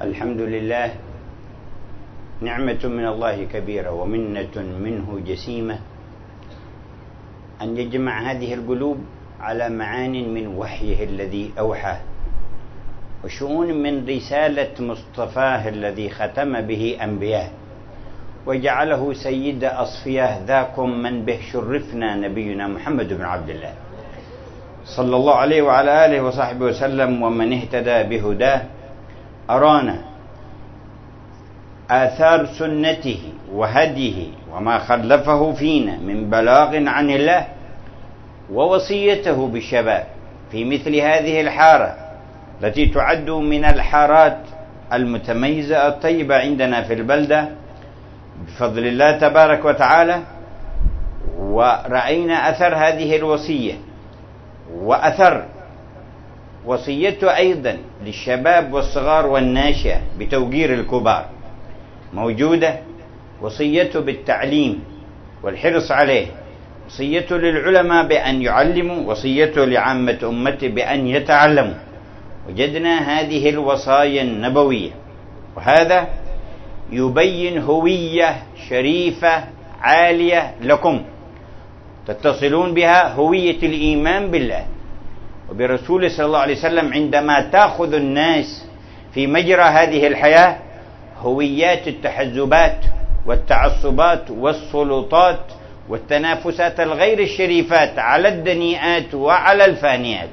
الحمد لله، نعمة من الله كبيرة ومنة منه جسيمة أن يجمع هذه القلوب على معان من وحيه الذي أوحاه، وشؤون من رسالة مصطفاه الذي ختم به أنبياه وجعله سيد أصفياه. ذاكم من به شرفنا نبينا محمد بن عبد الله صلى الله عليه وعلى آله وصحبه وسلم، ومن اهتدى بهداه أرانا آثار سنته وهديه وما خلفه فينا من بلاغ عن الله، ووصيته بالشباب في مثل هذه الحارة التي تعد من الحارات المتميزة الطيبة عندنا في البلدة بفضل الله تبارك وتعالى. ورأينا أثر هذه الوصية وأثر وصيته أيضا للشباب والصغار والناشئة بتوقير الكبار موجودة، وصيته بالتعليم والحرص عليه، وصيته للعلماء بأن يعلموا، وصيته لعامة أمته بأن يتعلموا. وجدنا هذه الوصايا النبوية، وهذا يبين هوية شريفة عالية لكم تتصلون بها، هوية الإيمان بالله وبرسوله صلى الله عليه وسلم. عندما تأخذ الناس في مجرى هذه الحياة هويات التحزبات والتعصبات والسلطات والتنافسات الغير الشريفات على الدنيئات وعلى الفانيات،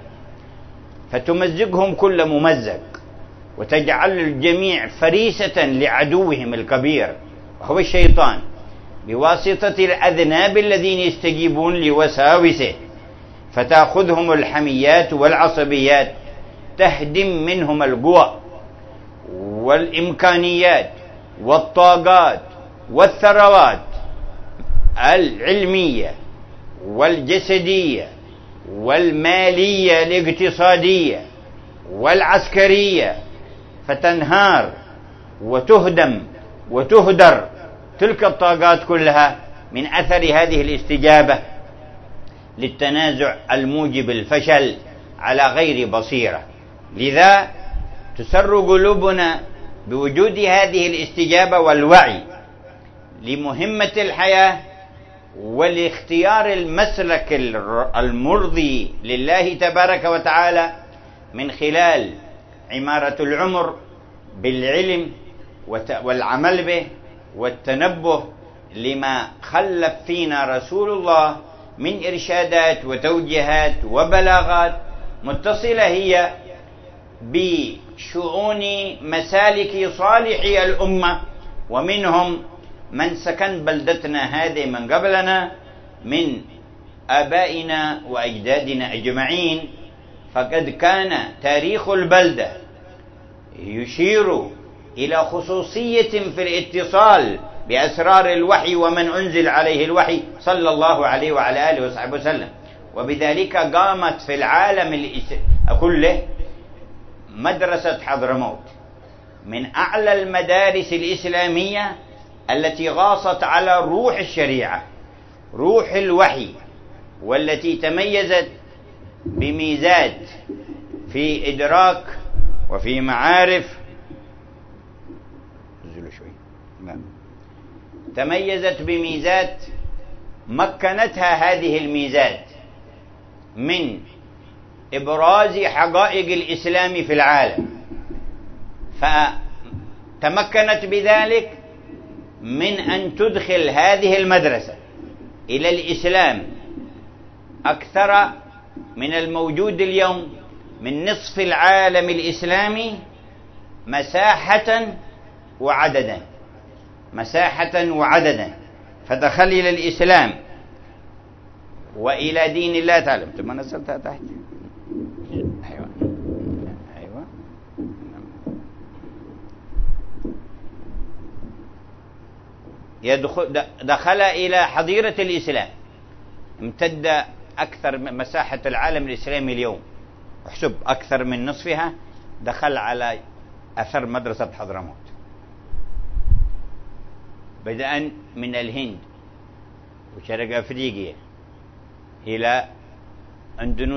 فتمزقهم كل ممزق وتجعل الجميع فريسة لعدوهم الكبير وهو الشيطان بواسطة الأذناب الذين يستجيبون لوساوسه، فتأخذهم الحميات والعصبيات تهدم منهم القوى والإمكانيات والطاقات والثروات العلمية والجسدية والمالية الاقتصادية والعسكرية، فتنهار وتهدم وتهدر تلك الطاقات كلها من أثر هذه الاستجابة للتنازع الموجب الفشل على غير بصيرة. لذا تسر قلوبنا بوجود هذه الاستجابة والوعي لمهمة الحياة ولاختيار المسلك المرضي لله تبارك وتعالى من خلال عمارة العمر بالعلم والعمل به والتنبه لما خلف فينا رسول الله من إرشادات وتوجيهات وبلاغات متصلة هي بشؤون مسالك صالحي الأمة، ومنهم من سكن بلدتنا هذه من قبلنا من آبائنا وأجدادنا أجمعين. فقد كان تاريخ البلدة يشير إلى خصوصية في الاتصال بأسرار الوحي ومن أنزل عليه الوحي صلى الله عليه وعلى آله وصحبه وسلم. وبذلك قامت في العالم كله مدرسة حضرموت من أعلى المدارس الإسلامية التي غاصت على روح الشريعة، روح الوحي، والتي تميزت بميزات في إدراك وفي معارف، تميزت بميزات مكنتها هذه الميزات من إبراز حقائق الإسلام في العالم، فتمكنت بذلك من أن تدخل هذه المدرسة إلى الإسلام أكثر من الموجود اليوم من نصف العالم الإسلامي مساحة وعددا، مساحة وعددا، فدخل إلى الإسلام وإلى دين الله تعالى. ثم نزلتها تحت. أيوة أيوة. دخل إلى حظيرة الإسلام، امتد أكثر مساحة العالم الإسلامي اليوم، احسب أكثر من نصفها دخل على أثر مدرسة حضرموت، بدءا من الهند وشرق أفريقيا إلى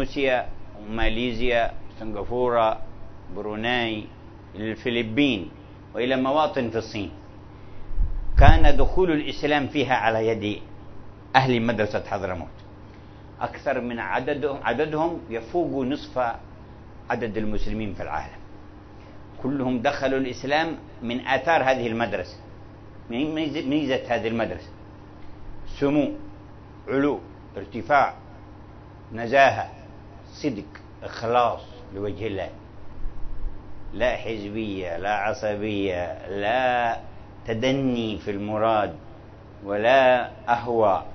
أندونيسيا وماليزيا سنغافورة بروناي الفلبين وإلى مواطن في الصين كان دخول الإسلام فيها على يد أهل مدرسة حضرموت، أكثر من عددهم يفوق نصف عدد المسلمين في العالم، كلهم دخلوا الإسلام من آثار هذه المدرسة. ميزة هذه المدرسة سمو، علو، ارتفاع، نزاهة، صدق، إخلاص لوجه الله، لا حزبية، لا عصبية، لا تدني في المراد، ولا أهواء.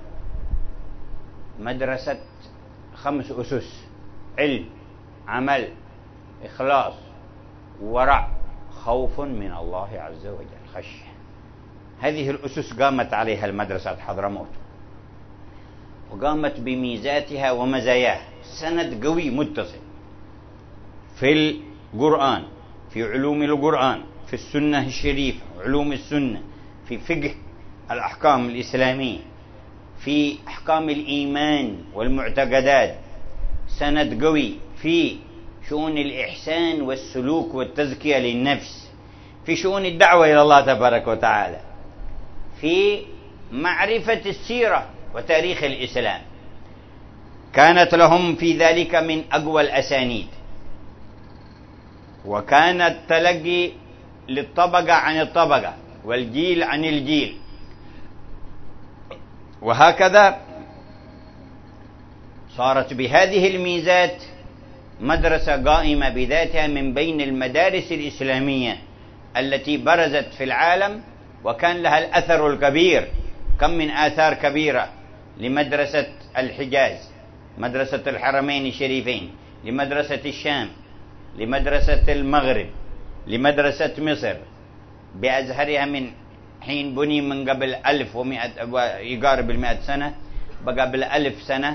مدرسة 5 أسس: علم، عمل، إخلاص، ورع، خوف من الله عز وجل، خشية. هذه الأسس قامت عليها المدرسة حضرموت، وقامت بميزاتها ومزاياها. سند قوي متصل في القرآن، في علوم القرآن، في السنة الشريفة، علوم السنة، في فقه الأحكام الإسلامية، في أحكام الإيمان والمعتقدات. سند قوي في شؤون الإحسان والسلوك والتزكية للنفس، في شؤون الدعوة إلى الله تبارك وتعالى، في معرفة السيرة وتاريخ الإسلام. كانت لهم في ذلك من أقوى الأسانيد، وكان التلقي للطبقة عن الطبقة والجيل عن الجيل، وهكذا صارت بهذه الميزات مدرسة قائمة بذاتها من بين المدارس الإسلامية التي برزت في العالم وكان لها الأثر الكبير. كم من آثار كبيرة لمدرسة الحجاز، مدرسة الحرمين الشريفين، لمدرسة الشام، لمدرسة المغرب، لمدرسة مصر بأزهرها من حين بني من قبل 1100 يقارب 100 سنة، بقى بال1000 سنة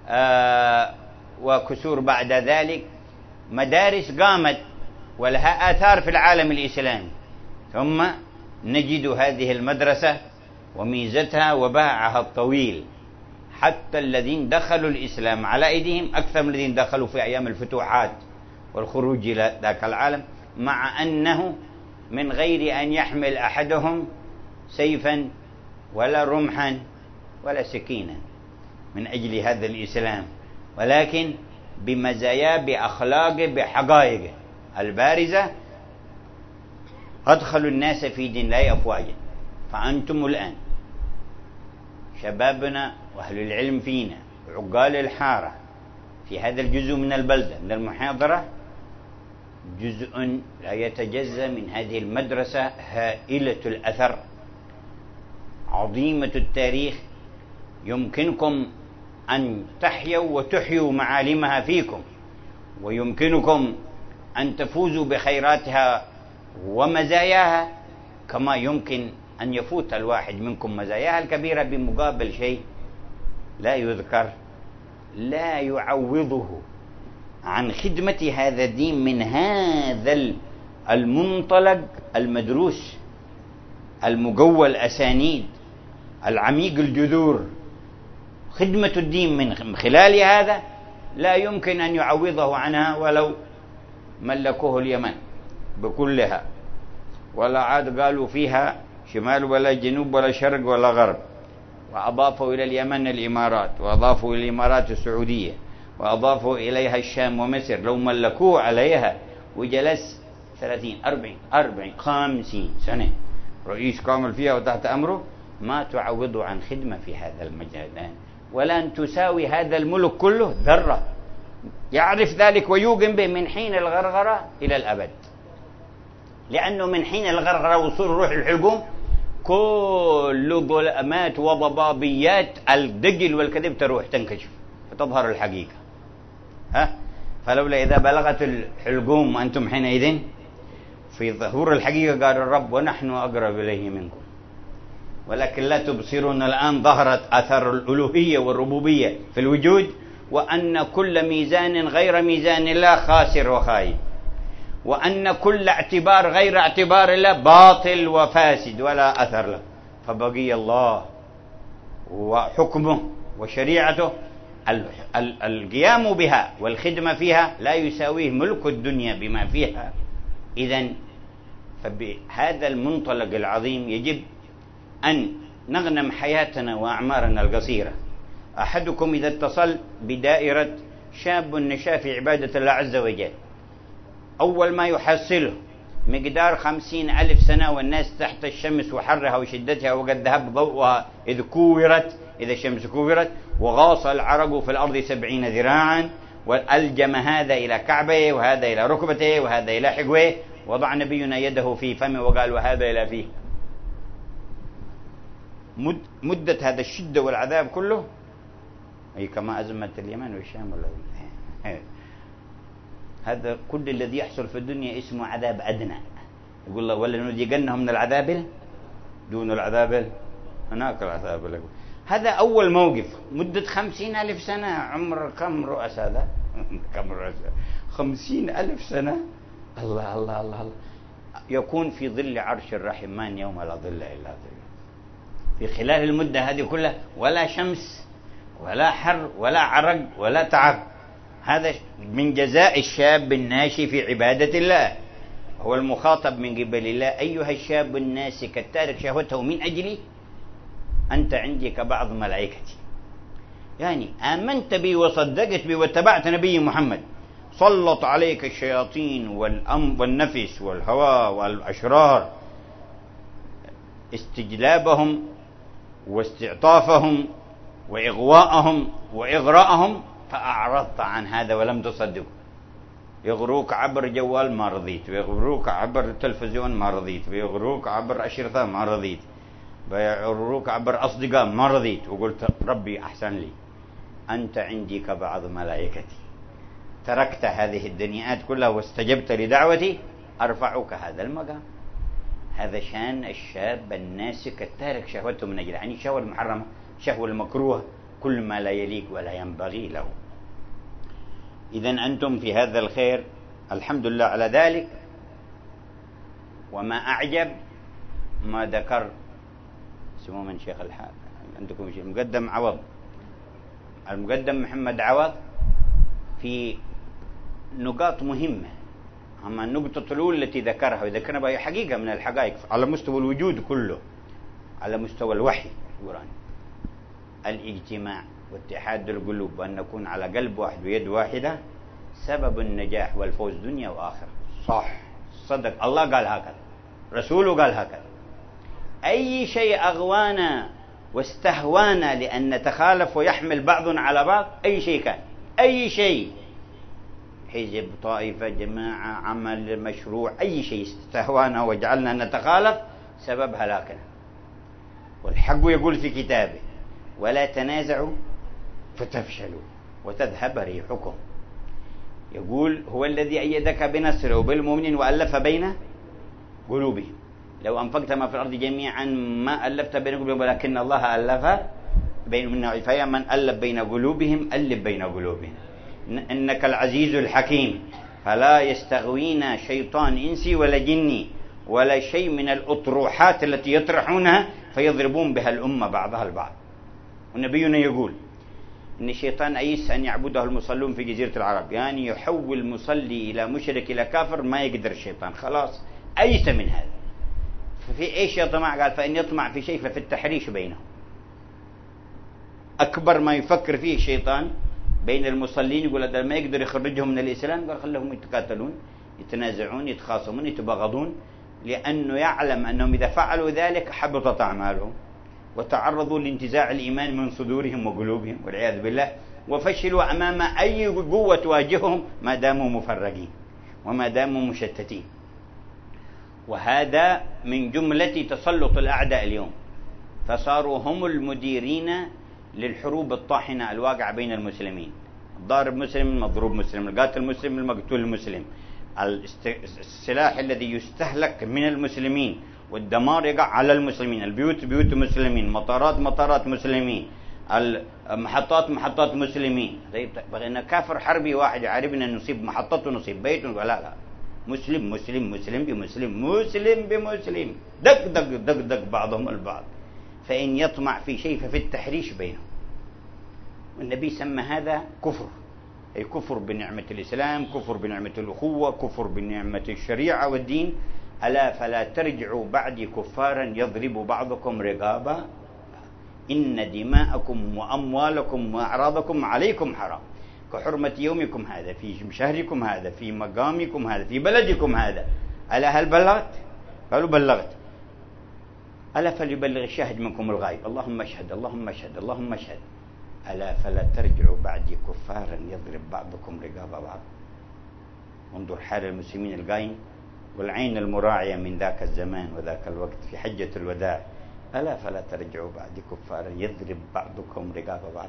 وكسور بعد ذلك. مدارس قامت ولها آثار في العالم الإسلامي. ثم نجد هذه المدرسة وميزتها وباعها الطويل، حتى الذين دخلوا الإسلام على أيديهم أكثر من الذين دخلوا في أيام الفتوحات والخروج إلى ذاك العالم، مع أنه من غير أن يحمل أحدهم سيفا ولا رمحا ولا سكينا من أجل هذا الإسلام، ولكن بمزاياه، بأخلاقه، بحقائقه البارزة أدخلوا الناس في دين الله أفواجا. فأنتم الآن شبابنا وأهل العلم فينا وعقال الحارة في هذا الجزء من البلدة من المحاضرة جزء لا يتجزأ من هذه المدرسة هائلة الأثر، عظيمة التاريخ. يمكنكم أن تحيوا وتحيوا معالمها فيكم، ويمكنكم أن تفوزوا بخيراتها ومزاياها، كما يمكن أن يفوت الواحد منكم مزاياها الكبيرة بمقابل شيء لا يذكر لا يعوضه عن خدمة هذا الدين من هذا المنطلق المدروس المقوى الأسانيد العميق الجذور. خدمة الدين من خلال هذا لا يمكن أن يعوضه عنها ولو ملكوه اليمن بكلها، ولا عاد قالوا فيها شمال ولا جنوب ولا شرق ولا غرب، وأضافوا إلى اليمن الإمارات، وأضافوا إلى الإمارات السعودية، وأضافوا إليها الشام ومصر. لو ملكوه عليها وجلس 30 40 50 سنة رئيس كامل فيها وتحت أمره، ما تعوض عن خدمة في هذا المجال، ولن تساوي هذا الملك كله ذرة. يعرف ذلك ويوقن به من حين الغرغرة إلى الأبد، لأنه من حين الغرغرة وصول روح الحلقوم كل ظلمات وضبابيات الدجل والكذب تروح تنكشف فتظهر الحقيقة. فلولا إذا بلغت الحلقوم وأنتم حينئذ في ظهور الحقيقة قال الرب ونحن أقرب إليه منكم ولكن لا تبصرون. الآن ظهرت آثار الألوهية والربوبية في الوجود، وأن كل ميزان غير ميزان الله خاسر وخايب، وأن كل اعتبار غير اعتبار الله باطل وفاسد ولا أثر له. فبقي الله وحكمه وشريعته القيام بها والخدمة فيها لا يساويه ملك الدنيا بما فيها. إذن فبهذا المنطلق العظيم يجب أن نغنم حياتنا وأعمارنا القصيرة. أحدكم إذا اتصل بدائرة شاب نشأ في عبادة الله عز وجل، أول ما يحصله مقدار 50,000 سنة والناس تحت الشمس وحرها وشدتها وقد ذهب ضوءها إذا الشمس كورت، وغاص العرق في الأرض 70 ذراعا، والجم هذا إلى كعبه وهذا إلى ركبته وهذا إلى حقوه، وضع نبينا يده في فمه وقال وهذا إلى فيه. مدة هذا الشدة والعذاب كله أي كما أزمة اليمن والشام هذا كل الذي يحصل في الدنيا اسمه عذاب أدنى. يقول الله ولا نذيقنهم من العذاب دون العذاب هناك العذاب لكم. هذا أول موقف. مدة 50,000 سنة. عمر كم رؤساء هذا؟ كم رؤساء؟ 50,000 سنة. الله الله الله الله. يكون في ظل عرش الرحمن يوم لا ظل إلا ظله. في خلال المدة هذه كلها ولا شمس ولا حر ولا عرق ولا تعب. هذا من جزاء الشاب الناشي في عبادة الله. هو المخاطب من قبل الله أيها الشاب الناسك التارك شهوته من أجلي أنت عندي كبعض ملائكتي. يعني آمنت بي وصدقت بي واتبعت نبي محمد، سلط عليك الشياطين والنفس والهوى والأشرار استجلابهم واستعطافهم وإغواءهم وإغراءهم، فأعرضت عن هذا ولم تصدق. يغروك عبر جوال ما رضيت، ويغروك عبر التلفزيون ما رضيت، ويغروك عبر أشرطة ما رضيت، ويغروك عبر أصدقاء ما رضيت، وقلت ربي أحسن لي أنت عندي كبعض ملائكتي. تركت هذه الدنيئات كلها واستجبت لدعوتي، أرفعك هذا المقام. هذا شان الشاب الناسك التارك شهوته من أجل، يعني الشهوة المحرمة، الشهوة المكروهة، كل ما لا يليق ولا ينبغي له. إذن أنتم في هذا الخير الحمد لله على ذلك. وما أعجب ما ذكر اسمه من شيخ الحال عندكم شيء المقدم عوض، المقدم محمد عوض في نقاط مهمة. أما النقطة الأولى التي ذكرها وذكرنا بها حقيقة من الحقائق على مستوى الوجود كله، على مستوى الوحي القرآني، الاجتماع واتحاد القلوب وأن نكون على قلب واحد ويد واحدة سبب النجاح والفوز دنيا وآخرة. صح، صدق، الله قال هكذا، رسوله قال هكذا. أي شيء أغوانا واستهوانا لأن نتخالف ويحمل بعضنا على بعض، أي شيء كان، أي شيء، حزب، طائفة، جماعة، عمل، مشروع، أي شيء استهوانا وجعلنا نتخالف سبب هلاكنا. والحق يقول في كتابه ولا تنازعوا فتفشلوا وتذهب ريحكم. يقول هو الذي أيدك بنصره وبالمؤمنين وألف بين قلوبهم. لو أنفقت ما في الأرض جميعا ما ألفت بين قلوبهم ولكن الله ألف بينهم. فيا من ألف بين قلوبهم ألف بين قلوبهم. إنك العزيز الحكيم، فلا يستغوينا شيطان إنسي ولا جني ولا شيء من الأطروحات التي يطرحونها فيضربون بها الأمة بعضها البعض. ونبينا يقول إن الشيطان أيس أن يعبده المصلون في جزيرة العرب، يعني يحول المصلي إلى مشرك إلى كافر، ما يقدر الشيطان، خلاص أيس من هذا. ففي إيش يطمع؟ قال فإن يطمع في شيء ففي التحريش بينهم. أكبر ما يفكر فيه الشيطان بين المصلين، يقول هذا ما يقدر يخرجهم من الإسلام، قال خلهم يتقاتلون، يتنازعون، يتخاصمون، يتباغضون، لأنه يعلم أنهم إذا فعلوا ذلك حبطت أعمالهم وتعرضوا لانتزاع الإيمان من صدورهم وقلوبهم والعياذ بالله، وفشلوا أمام أي قوة تواجههم ما داموا مفرقين وما داموا مشتتين. وهذا من جملة تسلط الأعداء اليوم، فصاروا هم المديرين للحروب الطاحنة الواقعة بين المسلمين. الضارب مسلم، المضروب مسلم، القاتل مسلم، المقتول المسلم. السلاح الذي يستهلك من المسلمين والدمار يقع على المسلمين، البيوت بيوت مسلمين، مطارات مسلمين، المحطات محطات مسلمين. بغينا كافر حربي واحد يعرفنا نصيب محطته نصيب بيته، لا مسلم مسلم مسلم بمسلم مسلم بمسلم، دق دق دق دق بعضهم البعض. فإن يطمع في شيء ففي التحريش بينهم. والنبي سمى هذا كفر، أي كفر بنعمة الإسلام، كفر بنعمة الأخوة، كفر بنعمة الشريعة والدين. ألا فلا ترجعوا بعدي كفارا يضرب بعضكم رقابا إن دماءكم وأموالكم وأعراضكم عليكم حرام كحرمة يومكم هذا في شهركم هذا في مقامكم هذا في بلدكم هذا. ألا هل بلغت؟ قالوا بلغت. ألا فليبلغ الشاهد منكم الغائب. اللهم اشهد اللهم اشهد اللهم اشهد. ألا فلا ترجعوا بعدي كفارا يضرب بعضكم رقاب بعض. انظر حال المسلمين القايم والعين المراعية من ذاك الزمان وذاك الوقت في حجة الوداع. ألا فلا ترجعوا بعدي كفارا يضرب بعضكم رقاب بعض.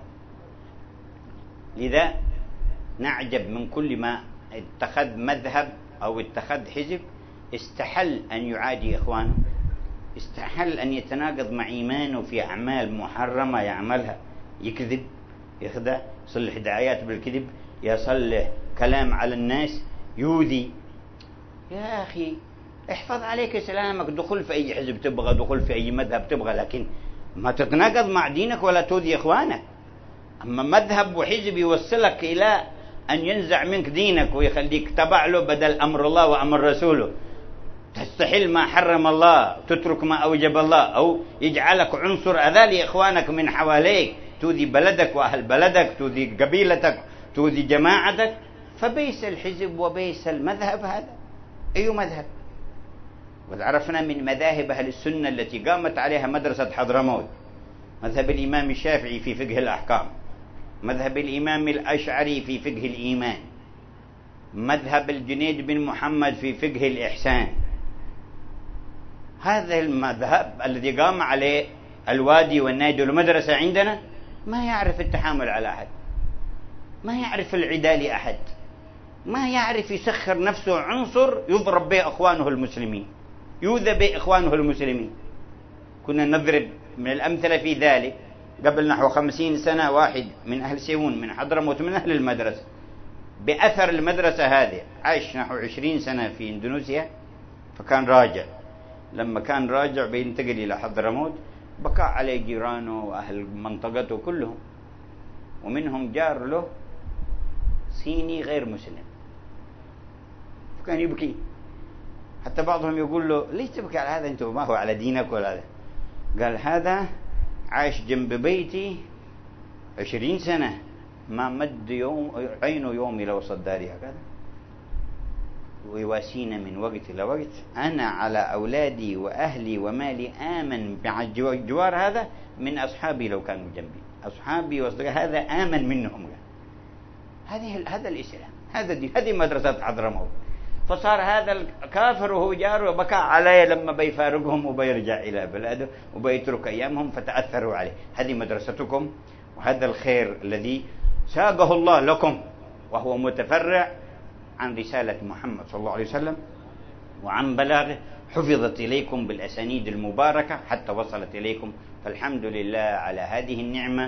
لذا نعجب من كل ما اتخذ مذهب أو اتخذ حزب استحل أن يعادي إخوانه، استحل أن يتناقض مع إيمانه في أعمال محرمة يعملها، يكذب، يخدع، يصلح دعايات بالكذب، يصلح كلام على الناس، يؤذي. يا أخي احفظ عليك سلامك، دخل في أي حزب تبغى، دخل في أي مذهب تبغى، لكن ما تتناقض مع دينك ولا تؤذي إخوانك. أما مذهب وحزب يوصلك إلى أن ينزع منك دينك ويخليك تبع له بدل أمر الله وأمر رسوله، تستحل ما حرم الله، تترك ما أوجب الله، أو يجعلك عنصر أذى لإخوانك من حواليك، تؤذي بلدك وأهل بلدك، تؤذي قبيلتك، تؤذي جماعتك، فبيس الحزب وبيس المذهب هذا أي مذهب. وعرفنا من مذاهب أهل السنة التي قامت عليها مدرسة حضرموت مذهب الإمام الشافعي في فقه الأحكام، مذهب الإمام الأشعري في فقه الإيمان، مذهب الجنيد بن محمد في فقه الإحسان. هذا المذهب الذي قام عليه الوادي والنادي والمدرسة عندنا ما يعرف التحامل على أحد، ما يعرف العداء لأحد، ما يعرف يسخر نفسه عنصر يضرب به إخوانه المسلمين، يؤذى به إخوانه المسلمين. كنا نضرب من الأمثلة في ذلك قبل نحو 50 سنة واحد من أهل سيئون من حضرموت من أهل المدرسة بأثر المدرسة هذه، عاش نحو 20 سنة في إندونيسيا، فكان راجع. لما كان راجع بينتقل إلى حضرموت بكى عليه جيرانه وأهل منطقته كلهم، ومنهم جار له صيني غير مسلم، فكان يبكي. حتى بعضهم يقول له ليش تبكي على هذا، أنت ما هو على دينك ولا هذا؟ قال هذا عاش جنب بيتي 20 سنة ما مد يوم عينه يوم إلى وسط داري هكذا، ويواسينا من وقت إلى وقت. أنا على أولادي وأهلي ومالي آمن مع جوار هذا من أصحابي لو كانوا جنبي، أصحابي وأصدقائي هذا آمن منهم. هذا الإسلام، هذا دين، هذه مدرسة حضرموت. فصار هذا الكافر وهو جاره وبكى عليه لما بيفارقهم وبيرجع إلى بلاده وبيترك أيامهم، فتأثروا عليه. هذه مدرستكم، وهذا الخير الذي ساقه الله لكم وهو متفرع عن رسالة محمد صلى الله عليه وسلم وعن بلاغه، حفظت إليكم بالأسانيد المباركة حتى وصلت إليكم، فالحمد لله على هذه النعمة.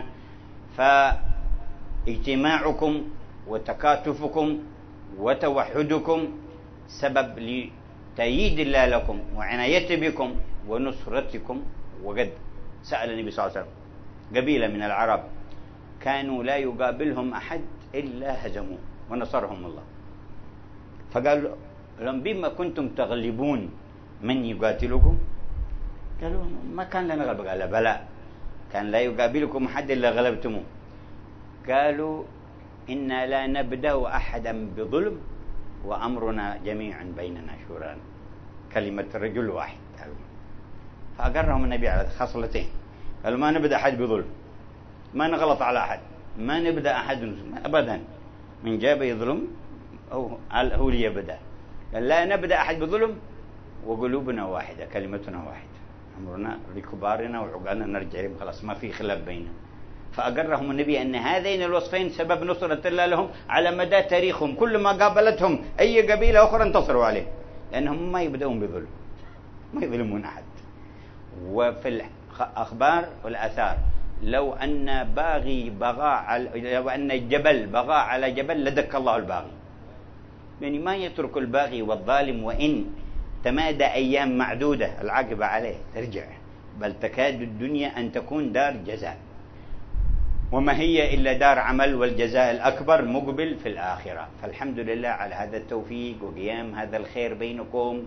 فاجتماعكم وتكاتفكم وتوحدكم سبب لتأييد الله لكم وعنايته بكم ونصرتكم. وقد سأل النبي صلى الله عليه وسلم قبيلة من العرب كانوا لا يقابلهم أحد إلا هزموه ونصرهم الله، فقال لهم بما كنتم تغلبون من يقاتلكم؟ قالوا ما كان لنا غلبة. قال بلى، كان لا يقابلكم أحد إلا غلبتموه. قالوا إنا لا نبدأ أحدا بظلم وأمرنا جميعا بيننا شورى، كلمة رجل واحد. فأقرهم النبي على خصلتين، قالوا ما نبدأ أحد بظلم، ما نغلط على أحد، ما نبدأ أحد أبدا، من جاب يظلم أو هو لي يبدأ. قال لا نبدأ أحد بظلم وقلوبنا واحدة، كلمتنا واحدة، أمرنا لكبارنا وعقالنا نرجع لهم، خلاص ما في خلاف بيننا. فأقرهم النبي أن هذين الوصفين سبب نصرة الله لهم على مدى تاريخهم، كل ما قابلتهم أي قبيلة أخرى انتصروا عليه، لأنهم ما يبدأون بظلم، ما يظلمون أحد. وفي الأخبار والآثار لو أن باغي لو أن الجبل بغى على جبل لدك الله الباغي، يعني ما يترك الباغي والظالم، وإن تمادى أيام معدودة العاقبة عليه ترجع، بل تكاد الدنيا أن تكون دار جزاء، وما هي إلا دار عمل، والجزاء الأكبر مقبل في الآخرة. فالحمد لله على هذا التوفيق وقيام هذا الخير بينكم،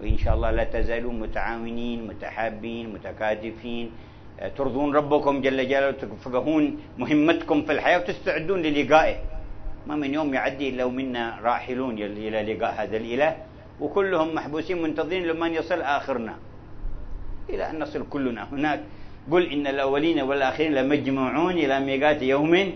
وإن شاء الله لا تزالون متعاونين متحابين متكاتفين، ترضون ربكم جل جلاله، تفقهون مهمتكم في الحياة وتستعدون للقائه. ما من يوم يعدي إلا ومنا راحلون إلى لقاء هذا الإله، وكلهم محبوسين منتظرين لمن يصل آخرنا إلى أن نصل كلنا هناك. قل إن الأولين والآخرين لمجموعون إلى ميقات يوم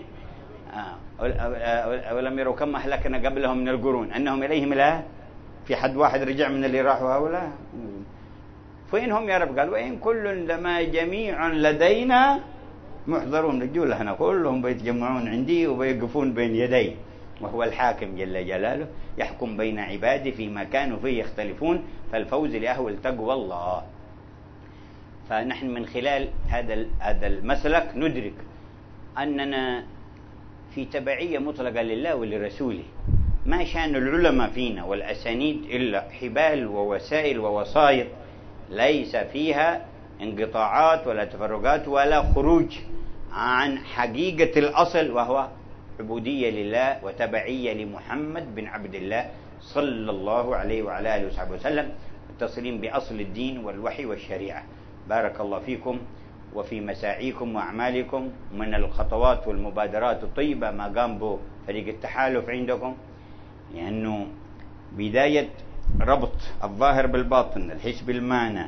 ولم يروا كم أهلكنا قبلهم من القرون أنهم إليهم لا. في حد واحد رجع من اللي راحوا هؤلاء؟ فإنهم يا رب؟ قال وإن كل لما جميع لدينا محضرون. رجول هنا كلهم بيتجمعون عندي وبيقفون بين يدي، وهو الحاكم جل جلاله يحكم بين عباده فيما كانوا فيه يختلفون، فالفوز لأهل تقوى الله. فنحن من خلال هذا المسلك ندرك أننا في تبعية مطلقة لله ولرسوله. ما شأن العلماء فينا والأسانيد إلا حبال ووسائل ووسائط، ليس فيها انقطاعات ولا تفرقات ولا خروج عن حقيقة الأصل، وهو عبودية لله وتبعية لمحمد بن عبد الله صلى الله عليه وعلى آله وصحبه وسلم، التسليم بأصل الدين والوحي والشريعة. بارك الله فيكم وفي مساعيكم وأعمالكم من الخطوات والمبادرات الطيبة ما قام به فريق التحالف عندكم، لأنه بداية ربط الظاهر بالباطن، الحس بالمعنى،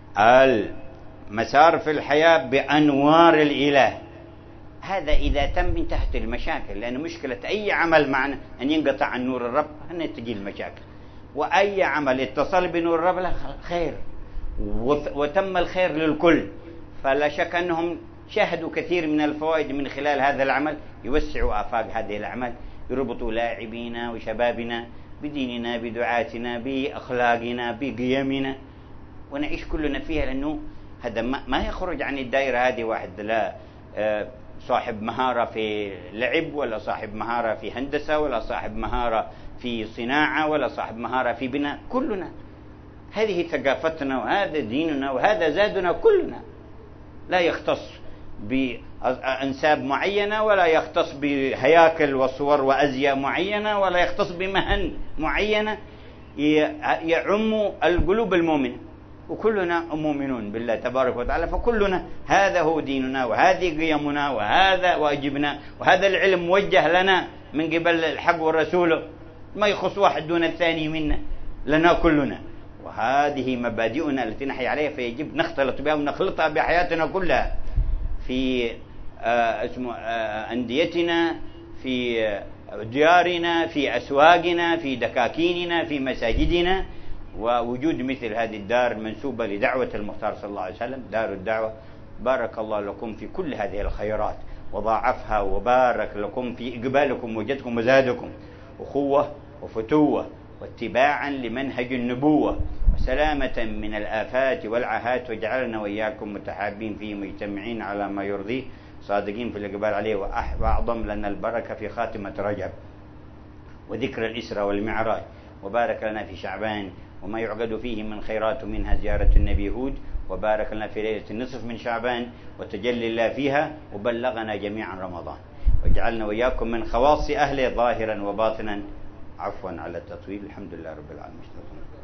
المسار في الحياة بأنوار الإله، هذا إذا تم انتهت المشاكل. لأن مشكلة أي عمل معنا أن ينقطع عن نور الرب هنا تجي المشاكل، وأي عمل اتصل بنور الرب له خير وتم الخير للكل. فلا شك أنهم شاهدوا كثير من الفوائد من خلال هذا العمل، يوسعوا آفاق هذه الأعمال، يربطوا لاعبينا وشبابنا بديننا بدعاتنا بأخلاقنا بقيمنا، ونعيش كلنا فيها. لأنه هذا ما يخرج عن الدائرة هذه واحد، لا صاحب مهارة في لعب ولا صاحب مهارة في هندسة ولا صاحب مهارة في صناعة ولا صاحب مهارة في بناء، كلنا هذه ثقافتنا وهذا ديننا وهذا زادنا كلنا، لا يختص بأنساب معينة ولا يختص بهياكل وصور وأزياء معينة ولا يختص بمهن معينة، يعم القلوب المؤمنة، وكلنا مؤمنون بالله تبارك وتعالى. فكلنا هذا هو ديننا وهذه قيمنا وهذا واجبنا وهذا العلم موجه لنا من قبل الحق والرسول، ما يخص واحد دون الثاني منا، لنا كلنا، وهذه مبادئنا التي نحيا عليها، فيجب نختلط بها ونخلطها بحياتنا كلها، في أنديتنا، في ديارنا، في أسواقنا، في دكاكيننا، في مساجدنا. ووجود مثل هذه الدار المنسوبة لدعوة المختار صلى الله عليه وسلم، دار الدعوة، بارك الله لكم في كل هذه الخيرات وضاعفها، وبارك لكم في إقبالكم وجدكم وزادكم أخوة وفتوة واتباعا لمنهج النبوة وسلامة من الآفات والعاهات، وجعلنا وإياكم متحابين فيه مجتمعين على ما يرضيه صادقين في الإقبال عليه. وأعظم لنا البركة في خاتمة رجب وذكر الإسرى والمعراج، وبارك لنا في شعبان وما يعقد فيه من خيرات، منها زيارة النبي هود، وبارك لنا في ليلة النصف من شعبان وتجلي الله فيها، وبلغنا جميعا رمضان، وجعلنا وإياكم من خواص أهله ظاهرا وباطنا. عفوا على التطويل، الحمد لله رب العالمين.